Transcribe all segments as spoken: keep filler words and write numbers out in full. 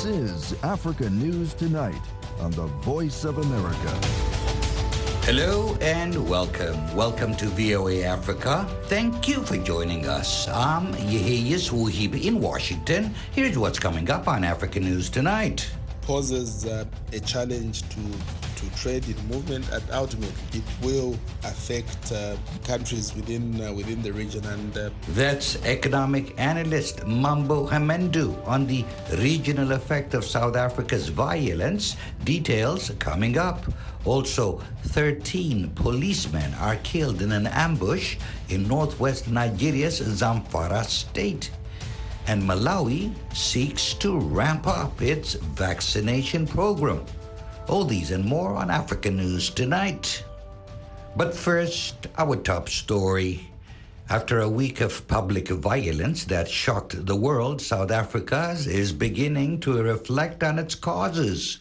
This is Africa News Tonight on the Voice of America. Hello and welcome. Welcome to V O A Africa. Thank you for joining us. I'm Yeheyes Wuhibi in Washington. Here's what's coming up on Africa News Tonight. Poses uh, a challenge to to trade in movement, and ultimately it will affect uh, countries within uh, within the region. And uh, that's economic analyst Mambo Hamendu on the regional effect of South Africa's violence. Details coming up. Also, thirteen policemen are killed in an ambush in northwest Nigeria's Zamfara state. And Malawi seeks to ramp up its vaccination program. All these and more on Africa News Tonight. But first, our top story. After a week of public violence that shocked the world, South Africa is beginning to reflect on its causes.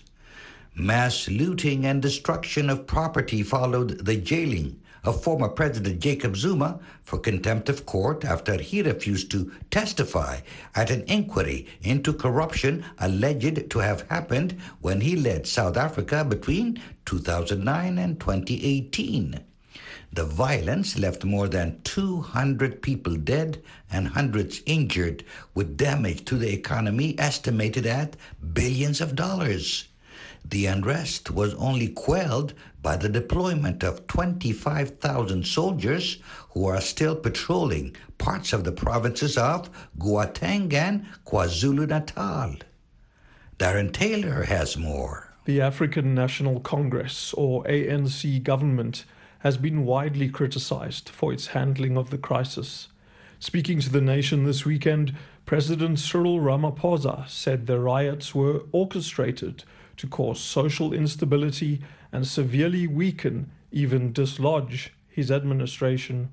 Mass looting and destruction of property followed the jailing of former President Jacob Zuma for contempt of court after he refused to testify at an inquiry into corruption alleged to have happened when he led South Africa between two thousand nine and twenty eighteen. The violence left more than two hundred people dead and hundreds injured, with damage to the economy estimated at billions of dollars. The unrest was only quelled by the deployment of twenty-five thousand soldiers who are still patrolling parts of the provinces of Gauteng and KwaZulu-Natal. Darren Taylor has more. The African National Congress, or A N C government, has been widely criticized for its handling of the crisis. Speaking to the nation this weekend, President Cyril Ramaphosa said the riots were orchestrated to cause social instability and severely weaken, even dislodge, his administration.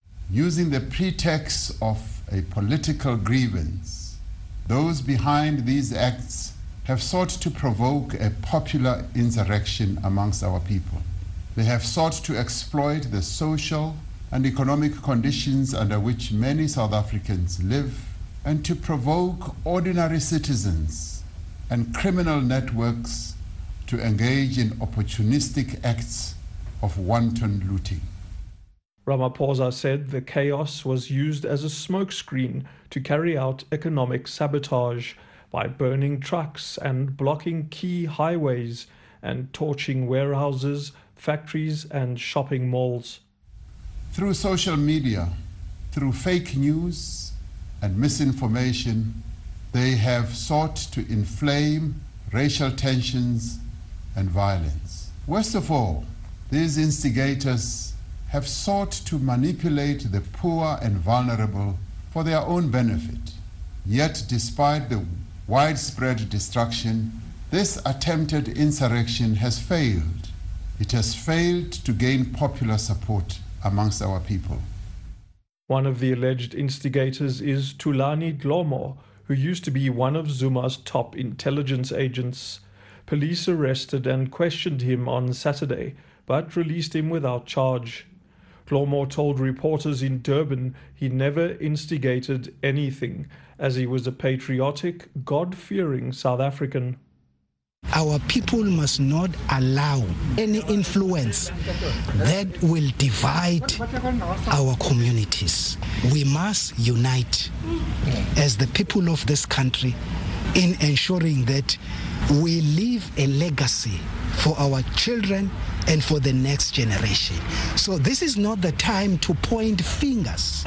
Using the pretext of a political grievance, those behind these acts have sought to provoke a popular insurrection amongst our people. They have sought to exploit the social and economic conditions under which many South Africans live and to provoke ordinary citizens and criminal networks to engage in opportunistic acts of wanton looting. Ramaphosa said the chaos was used as a smokescreen to carry out economic sabotage by burning trucks and blocking key highways and torching warehouses, factories and shopping malls. Through social media, through fake news and misinformation, they have sought to inflame racial tensions and violence. Worst of all, these instigators have sought to manipulate the poor and vulnerable for their own benefit. Yet, despite the widespread destruction, this attempted insurrection has failed. It has failed to gain popular support amongst our people. One of the alleged instigators is Thulani Dlomo, who used to be one of Zuma's top intelligence agents. Police arrested and questioned him on Saturday, but released him without charge. Dlomo told reporters in Durban he never instigated anything, as he was a patriotic, God-fearing South African. Our people must not allow any influence that will divide our communities. We must unite as the people of this country in ensuring that we leave a legacy for our children and for the next generation. So this is not the time to point fingers.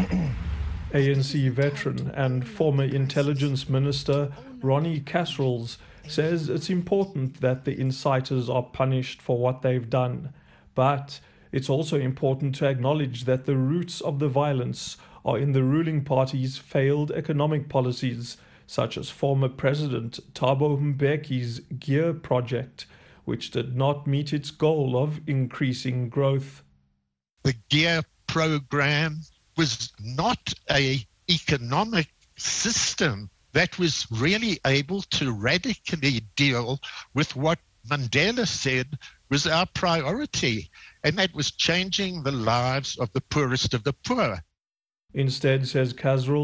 A N C veteran and former intelligence minister Ronnie Kasrils says it's important that the inciters are punished for what they've done, but it's also important to acknowledge that the roots of the violence are in the ruling party's failed economic policies, such as former President Thabo Mbeki's GEAR project, which did not meet its goal of increasing growth. The GEAR program was not an economic system that was really able to radically deal with what Mandela said was our priority, and that was changing the lives of the poorest of the poor. Instead, says Kasrils,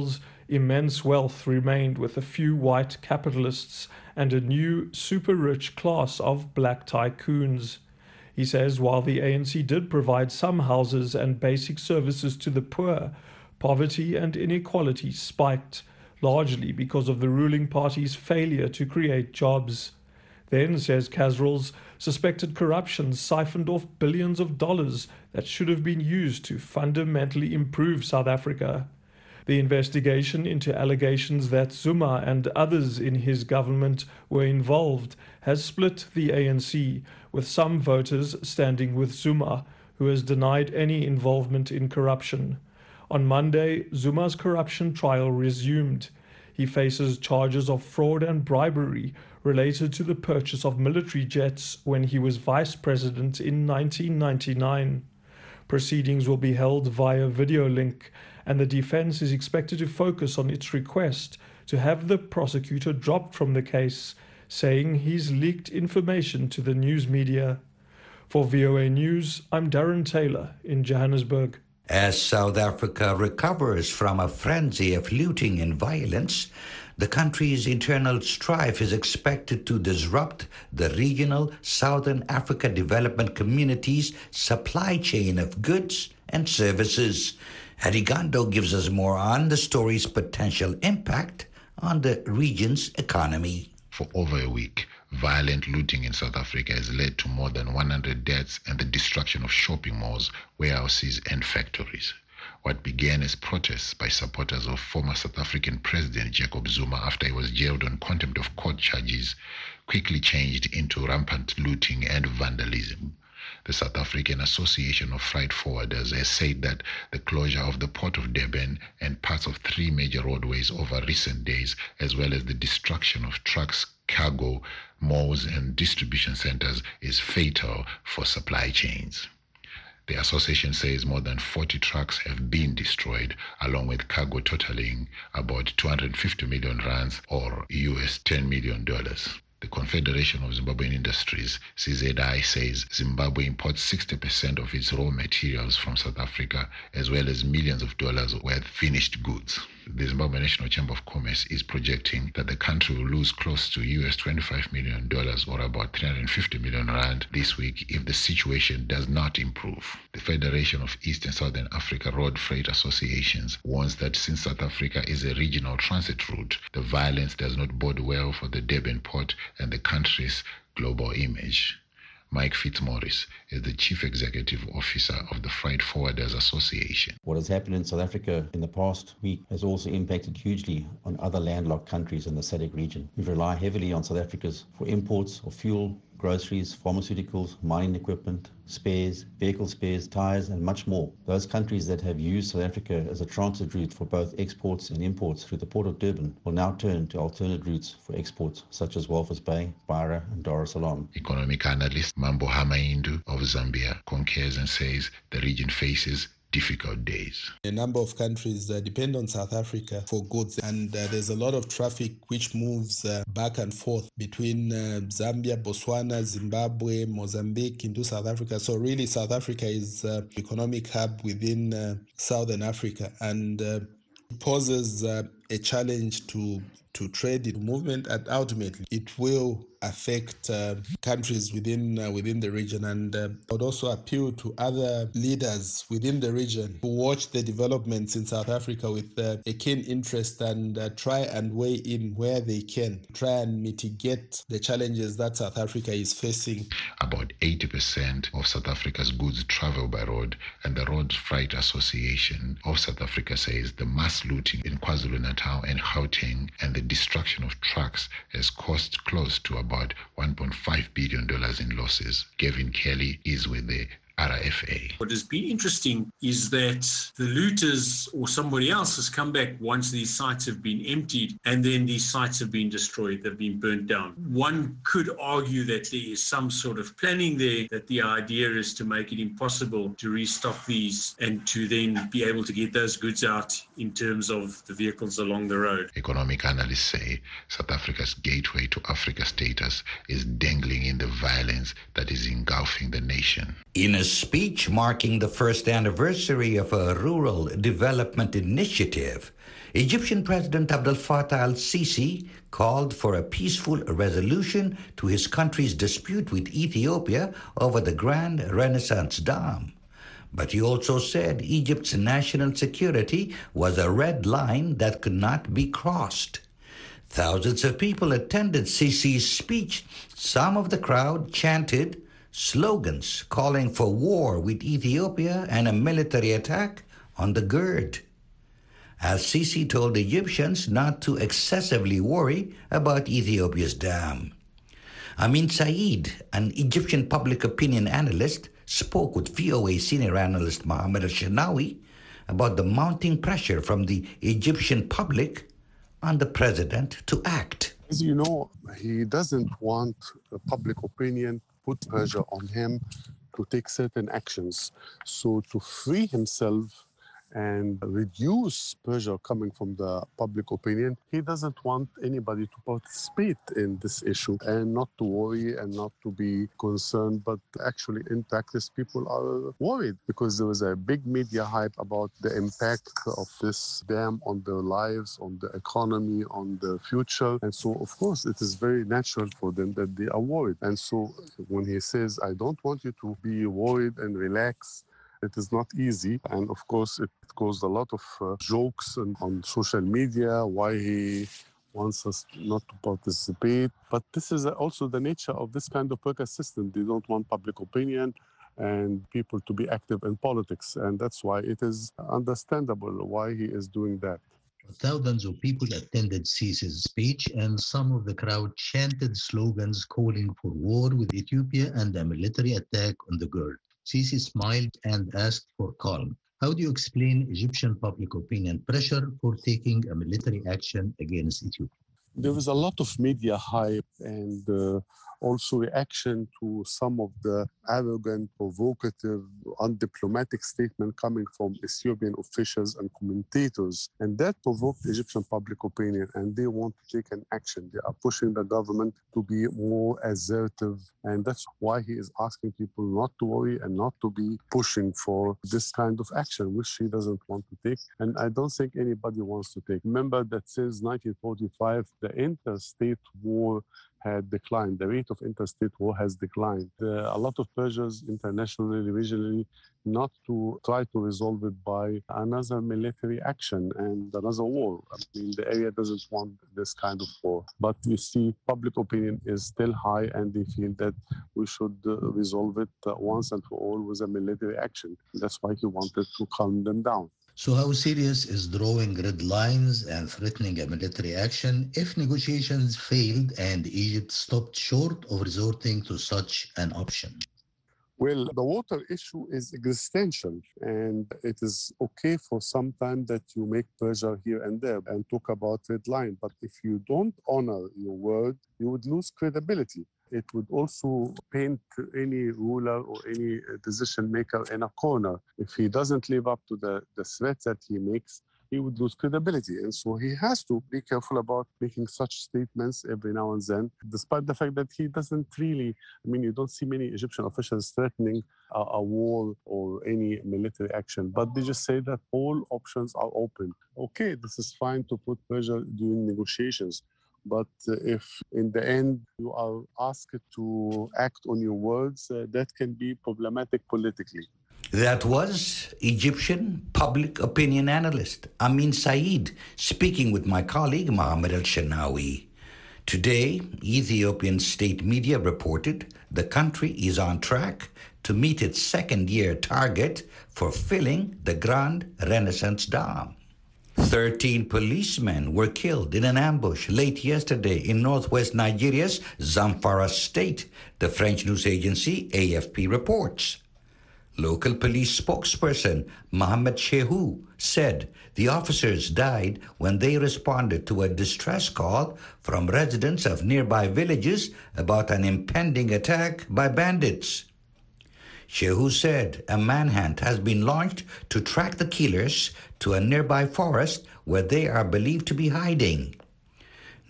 immense wealth remained with a few white capitalists and a new super-rich class of black tycoons. He says while the A N C did provide some houses and basic services to the poor, poverty and inequality spiked, largely because of the ruling party's failure to create jobs. Then, says Casrils, suspected corruption siphoned off billions of dollars that should have been used to fundamentally improve South Africa. The investigation into allegations that Zuma and others in his government were involved has split the A N C, with some voters standing with Zuma, who has denied any involvement in corruption. On Monday, Zuma's corruption trial resumed. He faces charges of fraud and bribery related to the purchase of military jets when he was vice president in nineteen ninety-nine. Proceedings will be held via video link, and the defense is expected to focus on its request to have the prosecutor dropped from the case, saying he's leaked information to the news media. For V O A News, I'm Darren Taylor in Johannesburg. As South Africa recovers from a frenzy of looting and violence, the country's internal strife is expected to disrupt the regional Southern Africa Development Community's supply chain of goods and services. Harry Gando gives us more on the story's potential impact on the region's economy. For over a week, violent looting in South Africa has led to more than one hundred deaths and the destruction of shopping malls, warehouses, and factories. What began as protests by supporters of former South African President Jacob Zuma after he was jailed on contempt of court charges quickly changed into rampant looting and vandalism. The South African Association of Freight Forwarders has said that the closure of the Port of Durban and parts of three major roadways over recent days, as well as the destruction of trucks, cargo, malls, and distribution centers, is fatal for supply chains. The association says more than forty trucks have been destroyed, along with cargo totaling about two hundred fifty million rands or U S ten million dollars. The Confederation of Zimbabwean Industries, C Z I, says Zimbabwe imports sixty percent of its raw materials from South Africa, as well as millions of dollars worth finished goods. The Zimbabwe National Chamber of Commerce is projecting that the country will lose close to U S twenty-five million dollars or about three hundred fifty million rand this week if the situation does not improve. The Federation of East and Southern Africa Road Freight Associations warns that since South Africa is a regional transit route, the violence does not bode well for the Durban port and the country's global image. Mike Fitzmaurice is the Chief Executive Officer of the Freight Forwarders Association. What has happened in South Africa in the past week has also impacted hugely on other landlocked countries in the S A D C region. We rely heavily on South Africa's for imports of fuel, groceries, pharmaceuticals, mining equipment, spares, vehicle spares, tires, and much more. Those countries that have used South Africa as a transit route for both exports and imports through the Port of Durban will now turn to alternate routes for exports, such as Walvis Bay, Beira, and Dar es Salaam. Economic analyst Mambo Hamaindu of Zambia concurs and says the region faces difficult days. A number of countries uh, depend on South Africa for goods, and uh, there's a lot of traffic which moves uh, back and forth between uh, Zambia, Botswana, Zimbabwe, Mozambique into South Africa. So really South Africa is an uh, economic hub within uh, Southern Africa, and uh, poses uh, a challenge to to trade in movement, and ultimately it will affect uh, countries within uh, within the region. And uh, I would also appeal to other leaders within the region who watch the developments in South Africa with uh, a keen interest and uh, try and weigh in where they can, try and mitigate the challenges that South Africa is facing. About eighty percent of South Africa's goods travel by road, and the Road Freight Association of South Africa says the mass looting in KwaZulu-Natal and Gauteng and the destruction of trucks has cost close to about one point five billion dollars in losses. Gavin Kelly is with the R F A. What has been interesting is that the looters or somebody else has come back once these sites have been emptied, and then these sites have been destroyed, they've been burnt down. One could argue that there is some sort of planning there, that the idea is to make it impossible to restock these and to then be able to get those goods out in terms of the vehicles along the road. Economic analysts say South Africa's gateway to Africa status is dangling in the violence that is engulfing the nation. In a speech marking the first anniversary of a rural development initiative, Egyptian President Abdel Fattah al-Sisi called for a peaceful resolution to his country's dispute with Ethiopia over the Grand Renaissance Dam. But he also said Egypt's national security was a red line that could not be crossed. Thousands of people attended Sisi's speech. Some of the crowd chanted slogans calling for war with Ethiopia and a military attack on the GERD. Al-Sisi told Egyptians not to excessively worry about Ethiopia's dam. Amin Said, an Egyptian public opinion analyst, spoke with V O A senior analyst Mohammed Al-Shenawi about the mounting pressure from the Egyptian public on the president to act. As you know, he doesn't want public opinion put pressure on him to take certain actions. So to free himself and reduce pressure coming from the public opinion, he doesn't want anybody to participate in this issue and not to worry and not to be concerned. But actually, in practice, people are worried because there was a big media hype about the impact of this dam on their lives, on the economy, on the future. And so, of course, it is very natural for them that they are worried. And so when he says, I don't want you to be worried and relax, it is not easy, and of course it caused a lot of uh, jokes on, on social media why he wants us not to participate. But this is also the nature of this kind of protest system. They don't want public opinion and people to be active in politics, and that's why it is understandable why he is doing that. Thousands of people attended Sisi's speech, and some of the crowd chanted slogans calling for war with Ethiopia and a military attack on the GERD. Sisi smiled and asked for calm. How do you explain Egyptian public opinion pressure for taking a military action against Ethiopia? There was a lot of media hype and uh, also reaction to some of the arrogant, provocative, undiplomatic statement coming from Ethiopian officials and commentators. And that provoked Egyptian public opinion, and they want to take an action. They are pushing the government to be more assertive. And that's why he is asking people not to worry and not to be pushing for this kind of action, which he doesn't want to take. And I don't think anybody wants to take. Remember that since nineteen forty-five, the interstate war had declined. The rate of interstate war has declined. There are a lot of pressures internationally, regionally, not to try to resolve it by another military action and another war. I mean, the area doesn't want this kind of war. But you see, public opinion is still high, and they feel that we should uh, resolve it uh, once and for all with a military action. That's why he wanted to calm them down. So how serious is drawing red lines and threatening a military action if negotiations failed and Egypt stopped short of resorting to such an option? Well, the water issue is existential, and it is okay for some time that you make pressure here and there and talk about red line. But if you don't honor your word, you would lose credibility. It would also paint any ruler or any decision maker in a corner. If he doesn't live up to the, the threat that he makes, he would lose credibility. And so he has to be careful about making such statements every now and then, despite the fact that he doesn't really, I mean, you don't see many Egyptian officials threatening a, a war or any military action, but they just say that all options are open. Okay, this is fine to put pressure during negotiations. But if in the end you are asked to act on your words, uh, that can be problematic politically. That was Egyptian public opinion analyst Amin Said speaking with my colleague Mohammed Al-Shenawi. Today, Ethiopian state media reported the country is on track to meet its second-year target for filling the Grand Renaissance Dam. Thirteen policemen were killed in an ambush late yesterday in northwest Nigeria's Zamfara state, the French news agency A F P reports. Local police spokesperson Mohammed Shehu said the officers died when they responded to a distress call from residents of nearby villages about an impending attack by bandits. Shehu said a manhunt has been launched to track the killers to a nearby forest where they are believed to be hiding.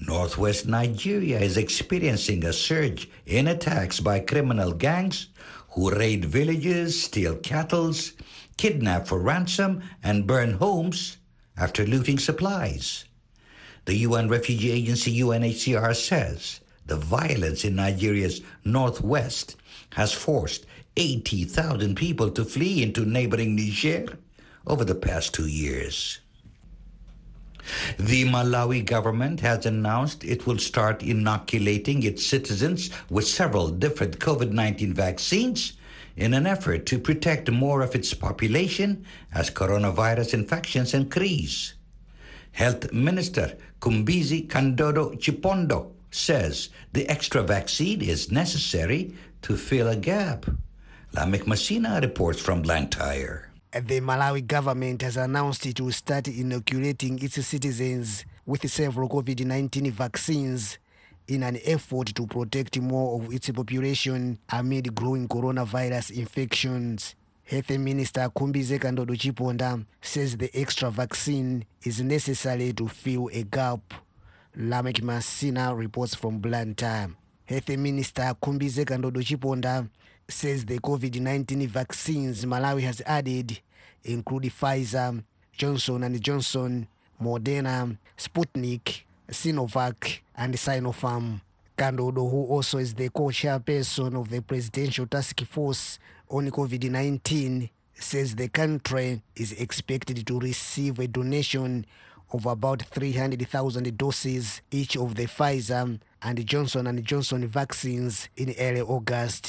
Northwest Nigeria is experiencing a surge in attacks by criminal gangs who raid villages, steal cattle, kidnap for ransom, and burn homes after looting supplies. The U N Refugee Agency U N H C R says the violence in Nigeria's northwest has forced eighty thousand people to flee into neighboring Niger over the past two years. The Malawi government has announced it will start inoculating its citizens with several different COVID nineteen vaccines in an effort to protect more of its population as coronavirus infections increase. Health Minister Kumbizi Kandodo Chipondo says the extra vaccine is necessary to fill a gap. Lamek Messina reports from Blantyre. The Malawi government has announced it will start inoculating its citizens with several COVID nineteen vaccines in an effort to protect more of its population amid growing coronavirus infections. Health Minister Kumbize Kandodo Chiponda says the extra vaccine is necessary to fill a gap. Lamek Messina reports from Blantyre. Health Minister Kumbize Kandodo Chiponda says the COVID nineteen vaccines Malawi has added include Pfizer, Johnson and Johnson, Moderna, Sputnik, Sinovac, and Sinopharm. Kandodo, who also is the co-chairperson of the Presidential Task Force on COVID nineteen, says the country is expected to receive a donation of about three hundred thousand doses each of the Pfizer and Johnson and Johnson vaccines in early August.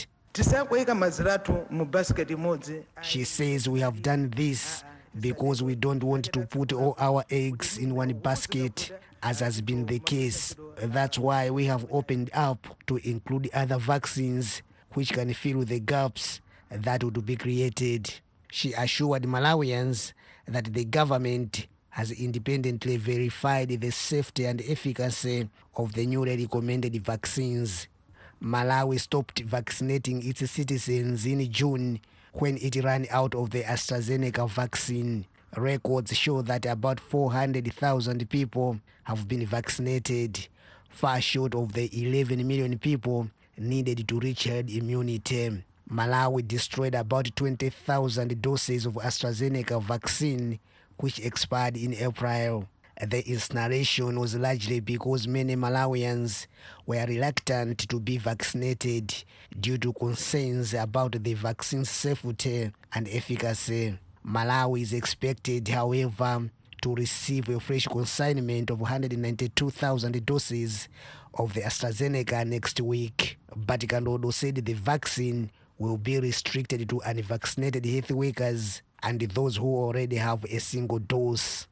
She says we have done this because we don't want to put all our eggs in one basket, as has been the case. That's why we have opened up to include other vaccines which can fill the gaps that would be created. She assured Malawians that the government has independently verified the safety and efficacy of the newly recommended vaccines. Malawi stopped vaccinating its citizens in June when it ran out of the AstraZeneca vaccine. Records show that about four hundred thousand people have been vaccinated, far short of the eleven million people needed to reach herd immunity. Malawi destroyed about twenty thousand doses of AstraZeneca vaccine, which expired in April. The incineration was largely because many Malawians were reluctant to be vaccinated due to concerns about the vaccine's safety and efficacy. Malawi is expected, however, to receive a fresh consignment of one hundred ninety-two thousand doses of the AstraZeneca next week. But Kandodo said the vaccine will be restricted to unvaccinated health workers and those who already have a single dose.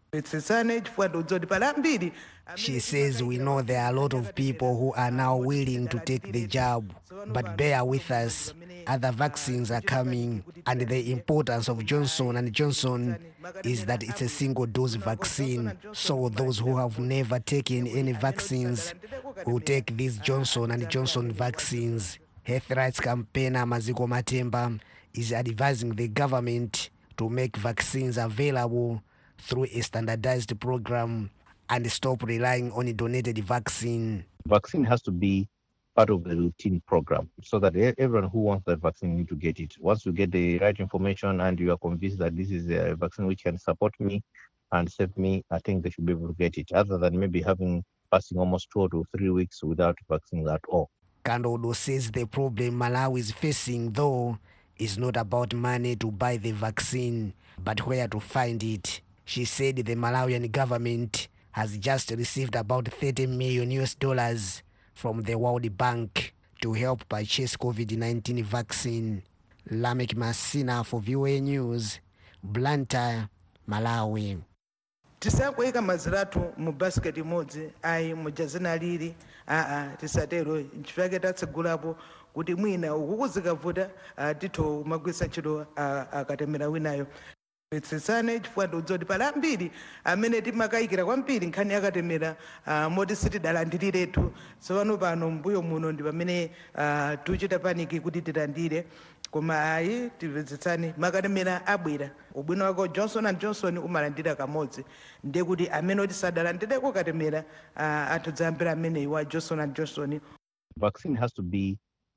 She says we know there are a lot of people who are now willing to take the jab, but bear with us. Other vaccines are coming, and the importance of Johnson and Johnson is that it's a single dose vaccine. So those who have never taken any vaccines will take these Johnson and Johnson vaccines. Health rights campaigner Maziko Matemba is advising the government to make vaccines available through a standardized program and stop relying on a donated vaccine. Vaccine has to be part of the routine program so that everyone who wants that vaccine need to get it. Once you get the right information and you are convinced that this is a vaccine which can support me and save me, I think they should be able to get it, other than maybe having passing almost two to three weeks without vaccines at all. Kandodo says the problem Malawi is facing, though, is not about money to buy the vaccine, but where to find it. She said the Malawian government has just received about thirty million U S dollars from the World Bank to help purchase COVID nineteen vaccine. Lamek Messina for V O A News, Blantyre, Malawi. Tisakuweka maziratu mu basket imodzi ayi mujazina lili aa tisatero nchifake tatsegulapo kuti mwina ukukuzikavuta titho magwisa ntchito akatemera winayo. Tsitsane chifukwa ndiudzoti pali ambiri amene timakayikira kwambiri nkhani yakatemera moti sitidalandiriretu. Tsopano pano mbuyo muno ndi pamene tichita paniki kuti tilandire, koma ayi timvetsetsani makatemera abwera. Ubwino wako Johnson and Johnson umalandira kamodzi, ndiye kuti amene oti sadalandireko katemera atodzayambira amene wa Johnson and Johnson. Vaccine has to be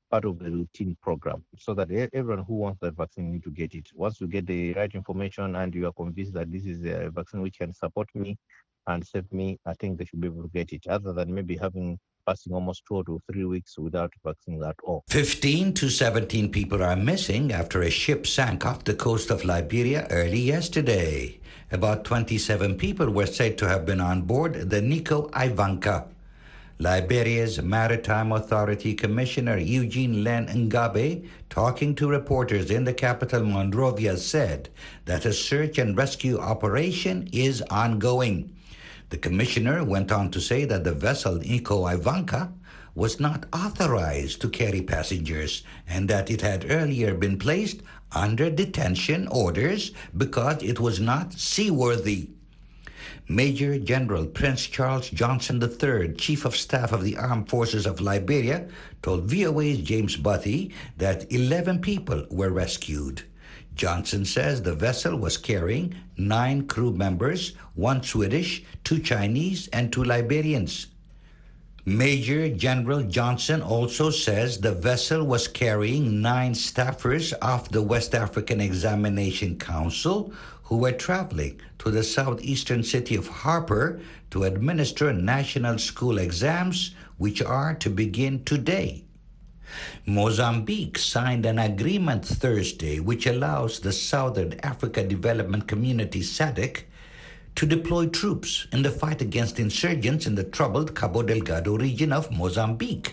part of the routine program, so that everyone who wants the vaccine need to get it. Once you get the right information and you are convinced that this is a vaccine which can support me and save me, I think they should be able to get it, other than maybe having passing almost two to three weeks without vaccine at all. fifteen to seventeen people are missing after a ship sank off the coast of Liberia early yesterday. About twenty-seven people were said to have been on board the Nico Ivanka. Liberia's Maritime Authority Commissioner Eugene Len Ngabe, talking to reporters in the capital Monrovia, said that a search and rescue operation is ongoing. The commissioner went on to say that the vessel Nico Ivanka was not authorized to carry passengers and that it had earlier been placed under detention orders because it was not seaworthy. Major General Prince Charles Johnson the third, Chief of Staff of the Armed Forces of Liberia, told V O A's James Butty that eleven people were rescued. Johnson says the vessel was carrying nine crew members, one Swedish, two Chinese, and two Liberians. Major General Johnson also says the vessel was carrying nine staffers of the West African Examination Council who were traveling to the southeastern city of Harper to administer national school exams, which are to begin today. Mozambique signed an agreement Thursday which allows the Southern Africa Development Community S A D C to deploy troops in the fight against insurgents in the troubled Cabo Delgado region of Mozambique.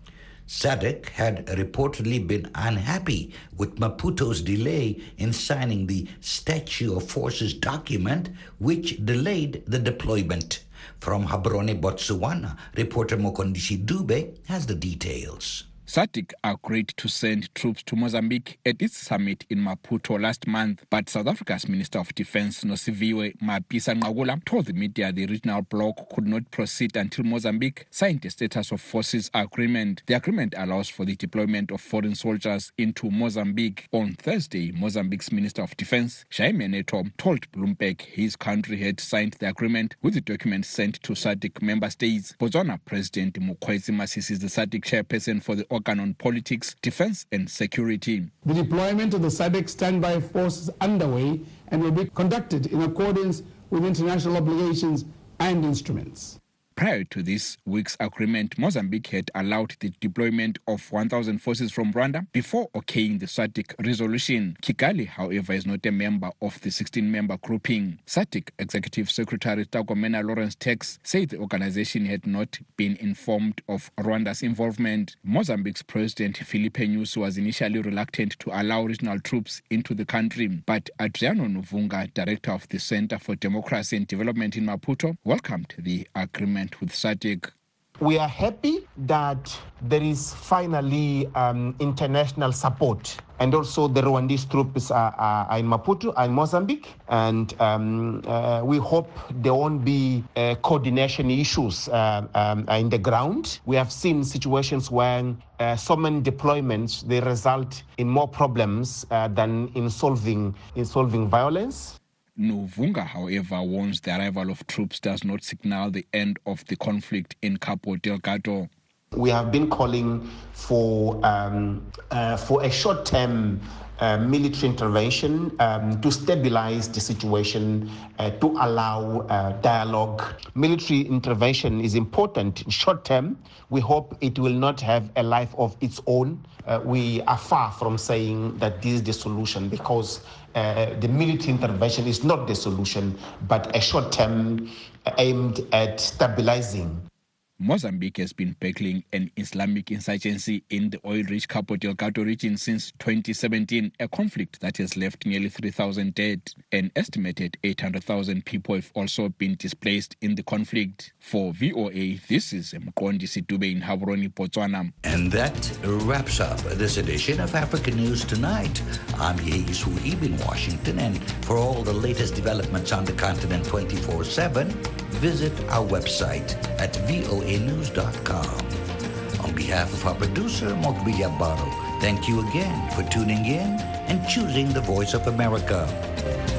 S A D C had reportedly been unhappy with Maputo's delay in signing the Statute of Forces document, which delayed the deployment. From Gaborone, Botswana, reporter Mokondisi Dube has the details. S A D C agreed to send troops to Mozambique at its summit in Maputo last month, but South Africa's Minister of Defense, Nosiviwe Mapisa-Nqakula, told the media the regional bloc could not proceed until Mozambique signed a status of forces agreement. The agreement allows for the deployment of foreign soldiers into Mozambique. On Thursday, Mozambique's Minister of Defense, Jaime Neto, told Bloomberg his country had signed the agreement with the document sent to S A D C member states. Botswana President Mokgweetsi Masisi is the S A D C chairperson for the organ on politics, defense and security. The deployment of the S A D C standby force is underway and will be conducted in accordance with international obligations and instruments. Prior to this week's agreement, Mozambique had allowed the deployment of one thousand forces from Rwanda before okaying the S A D C resolution. Kigali, however, is not a member of the sixteen-member grouping. S A D C Executive Secretary Tagomena Lawrence Tex said the organization had not been informed of Rwanda's involvement. Mozambique's President Filipe Nyusi was initially reluctant to allow regional troops into the country, but Adriano Nuvunga, director of the Center for Democracy and Development in Maputo, welcomed the agreement with S A D C. We are happy that there is finally um, international support, and also the Rwandese troops are, are in Maputo and Mozambique, and um, uh, we hope there won't be uh, coordination issues uh, um, in the ground. We have seen situations when uh, so many deployments, they result in more problems uh, than in solving, in solving violence. Nuvunga, however, warns the arrival of troops does not signal the end of the conflict in Cabo Delgado. We have been calling for um, uh, for a short-term uh, military intervention um, to stabilize the situation, uh, to allow uh, dialogue. Military intervention is important short-term. We hope it will not have a life of its own. Uh, we are far from saying that this is the solution, because uh, the military intervention is not the solution, but a short-term aimed at stabilizing. Mozambique has been battling an Islamic insurgency in the oil-rich Cabo Delgado region since twenty seventeen, a conflict that has left nearly three thousand dead. An estimated eight hundred thousand people have also been displaced in the conflict. For V O A, this is Mqondisi Dube in Gaborone, Botswana. And that wraps up this edition of African News Tonight. I'm Yehis Huib in Washington, and for all the latest developments on the continent twenty-four seven, visit our website at V O A news dot com. On behalf of our producer, Mokbilia Baro, thank you again for tuning in and choosing the Voice of America.